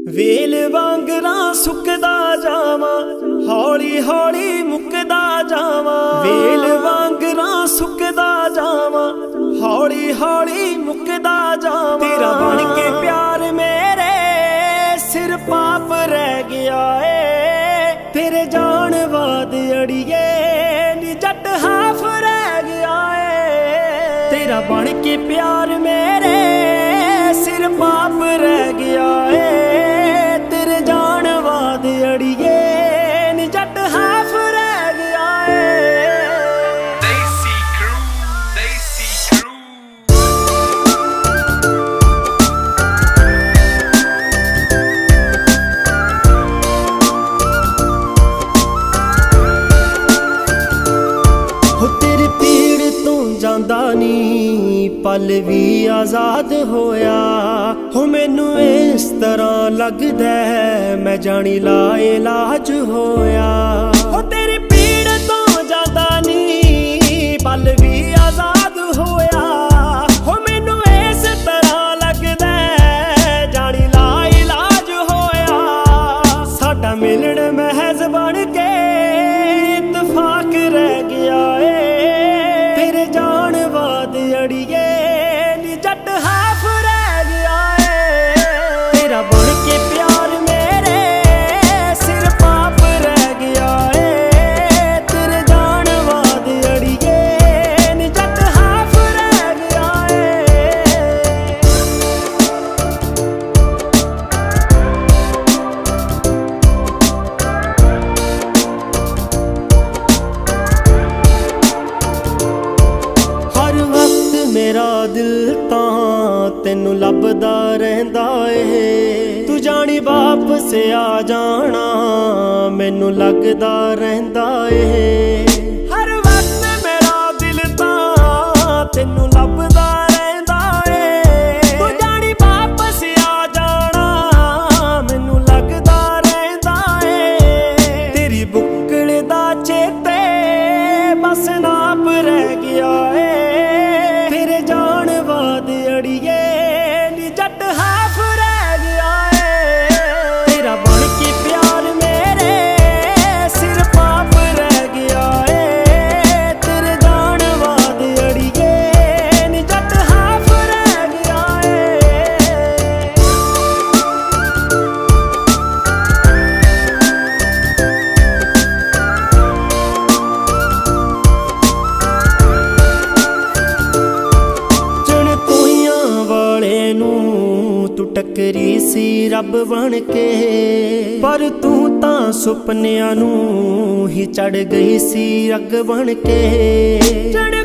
ਵੇਲ ਵਾਂਗਰਾਂ ਸੁੱਕਦਾ ਜਾਵਾਂ, ਹੌਲੀ ਹੌਲੀ ਮੁੱਕਦਾ ਜਾਵਾਂ। ਵੇਲ ਵਾਂਗਰਾਂ ਸੁੱਕਦਾ ਜਾਵਾਂ, ਹੌਲੀ ਹੌਲੀ ਮੁੱਕਦਾ ਜਾਵਾਂ। ਤੇਰਾ ਬਣ ਕੇ ਪਿਆਰ ਮੇਰੇ ਸਿਰ ਪਾਪ ਰਹਿ ਗਿਆ ਏ, ਤੇਰੇ ਜਾਣ ਬਾਅਦ ਅੜੀਏ ਨੀ ਜੱਟ ਹਾਫ ਰਹਿ ਗਿਆ ਏ। ਤੇਰਾ ਬਣ ਕੇ ਪਿਆਰ ਮੇਰੇ ਸਿਰ ਪਾਪ ਰਹਿ ਗਿਆ ਏ, ਤੇਰੇ ਜਾਣ ਬਾਅਦ ਅੜੀਏ ਨੀ ਜੱਟ ਹਾਫ ਰਹਿ ਗਿਆ ਏ। Desi Crew, Desi Crew। ਹੋ ਤੇਰੀ ਪੀੜ ਤੋਂ ਜਾਂਦਾ ਨੀ ਪਲ ਵੀ ਆਜ਼ਾਦ ਹੋਇਆ। ਹੋ ਮੈਨੂੰ ਇਸ ਤਰ੍ਹਾਂ ਲੱਗਦਾ ਮੈਂ ਜਾਣੀ ਲਾ ਇਲਾਜ ਹੋਇਆ। ਹੋ ਤੇਰੀ ਪੀੜ ਤੋਂ ਜਾਂਦਾ ਨੀ ਪਲ ਵੀ ਆਜ਼ਾਦ ਹੋਇਆ। ਹੋ ਮੈਨੂੰ ਇਸ ਤਰ੍ਹਾਂ ਲੱਗਦਾ ਜਾਣੀ ਲਾ ਇਲਾਜ ਹੋਇਆ। ਸਾਡਾ ਮਿਲਣ ਮਹਿਜ਼ ਬਣ ਕੇ ਇਤਫਾਕ ਰਹਿ ਗਿਆ ਏ, ਤੇਰੇ ਜਾਣ ਬਾਅਦ ਅੜੀਏ ਨੀ ਜੱਟ ਹਾਫ ਰਹਿ ਗਿਆ ਏ। ਤੇਰਾ ਬਣ ਕੇ ਪਿਆਰ ਮੇਰੇ ਸਿਰ ਪਾਪ ਰਹਿ ਗਿਆ ਏ, ਤੇਰੇ ਜਾਣ ਬਾਅਦ ਅੜੀਏ ਨੀ ਜੱਟ ਹਾਫ ਰਹਿ ਗਿਆ ਏ। ਹਰ ਵਕਤ ਮੇਰਾ ਦਿਲ ਤਾਂ ਤੈਨੂੰ ਲੱਭਦਾ ਰਹਿੰਦਾ ਏ, ਤੂੰ ਜਾਣੀ ਵਾਪਸ ਆ ਜਾਣਾ ਮੈਨੂੰ ਲੱਗਦਾ ਰਹਿੰਦਾ ਏ। ਹਰ ਵਕਤ ਮੇਰਾ ਦਿਲ ਤਾਂ ਤੈਨੂੰ ਲੱਭਦਾ ਰਹਿੰਦਾ ਏ, ਤੂੰ ਜਾਣੀ ਵਾਪਸ ਆ ਜਾਣਾ ਮੈਨੂੰ ਲੱਗਦਾ ਰਹਿੰਦਾ ਏ। ਤੇਰੀ ਬੁੱਕਲ ਦਾ ਚੇਤੇ ਬਸ ਨਾਪ ਰਹਿ ਗਿਆ ਏ, ਤੇਰੇ ਜਾਣ ਬਾਅਦ ਅੜੀਏ ਨੀ ਜੱਟ ਹਾਫ ਰਹਿ ਗਿਆ ਏ। ਤੇਰਾ ਬਣ ਕੇ ਪਿਆਰ ਮੇਰੇ ਸਿਰ ਪਾਪ ਰਹਿ ਗਿਆ ਏ, ਤੇਰੇ ਜਾਣ ਬਾਅਦ ਅੜੀਏ ਨੀ ਜੱਟ ਹਾਫ ਰਹਿ ਗਿਆ ਏ। ਵਾਲੇ ਨੂੰ ਤੂੰ ਟੱਕਰੀ ਸੀ ਰੱਬ ਬਣ ਕੇ, ਪਰ ਤੂੰ ਤਾਂ ਸੁਪਨਿਆਂ ਨੂੰ ਹੀ ਚੜ ਗਈ ਸੀ ਅੱਗ ਬਣ ਕੇ।